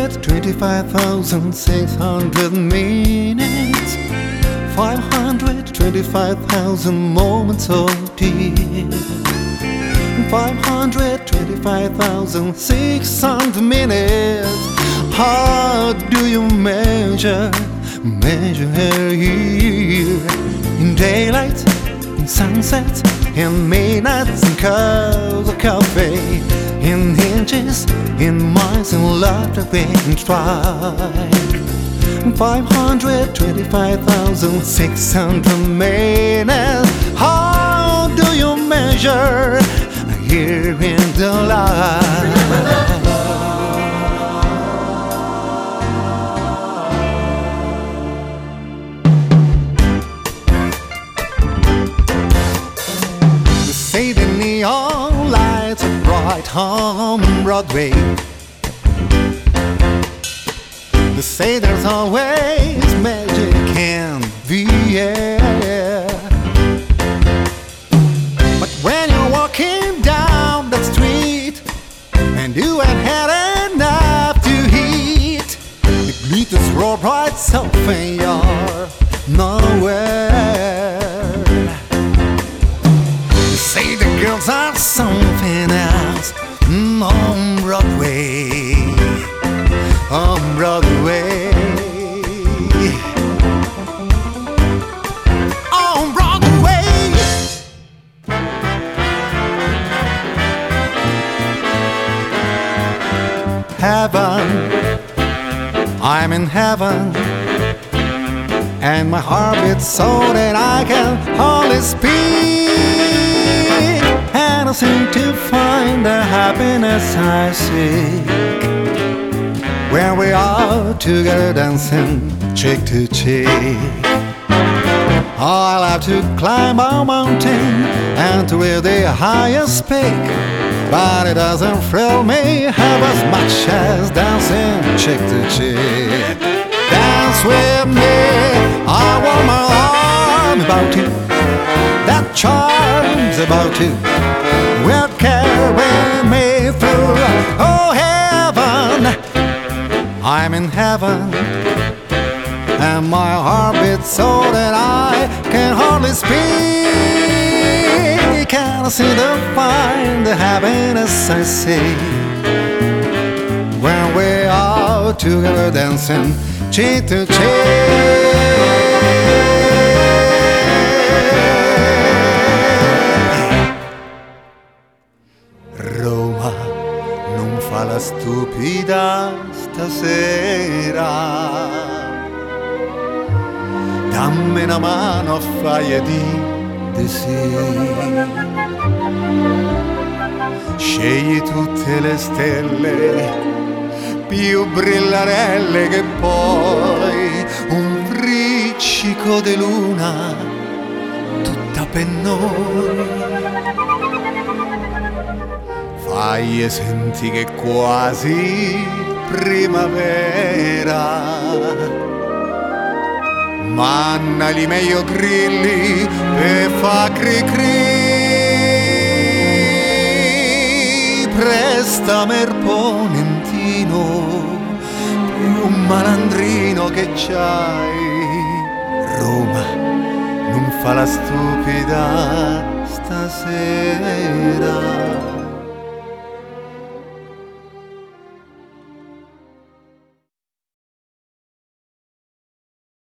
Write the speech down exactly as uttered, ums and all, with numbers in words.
hundred twenty-five thousand six hundred minutes, five hundred twenty-five thousand moments of tears, five hundred twenty-five thousand six hundred minutes. How do you measure, measure here? In daylight, in sunset, in midnights, in cups of coffee, in inches, in miles, in love that we can try. Five hundred twenty-five thousand six hundred minutes. How do you measure here in the light? They say the neon lights are bright on Broadway. They say there's always magic in the air. But when you're walking down the street and you ain't had enough to eat, the glitters roll bright so and you're nowhere. They say the girls are something else on Broadway, on Broadway, on Broadway. Heaven, I'm in heaven, and my heart beats so that I can hardly speak, and I seem to find the happiness I seek when we are together dancing cheek to cheek. Oh, I love to climb a mountain and to reach the highest peak, but it doesn't thrill me half as much as dancing cheek to cheek. Dance with me, I want my arm about you, that charm's about you, will carry me through. Oh, heaven, I'm in heaven, and my heart beats so that I can hardly speak. Can I see the find the happiness I see when we are together dancing cheek to cheek? Roma non fa la stupida stasera, dammi una mano a faia di desiri, scegli tutte le stelle più brillarelle che poi un friccico di luna tutta per noi. Fai e senti che quasi primavera, manna li meglio grilli e fa cri cri. Prestami il ponentino, più malandrino che c'hai. Roma non fa la stupida stasera.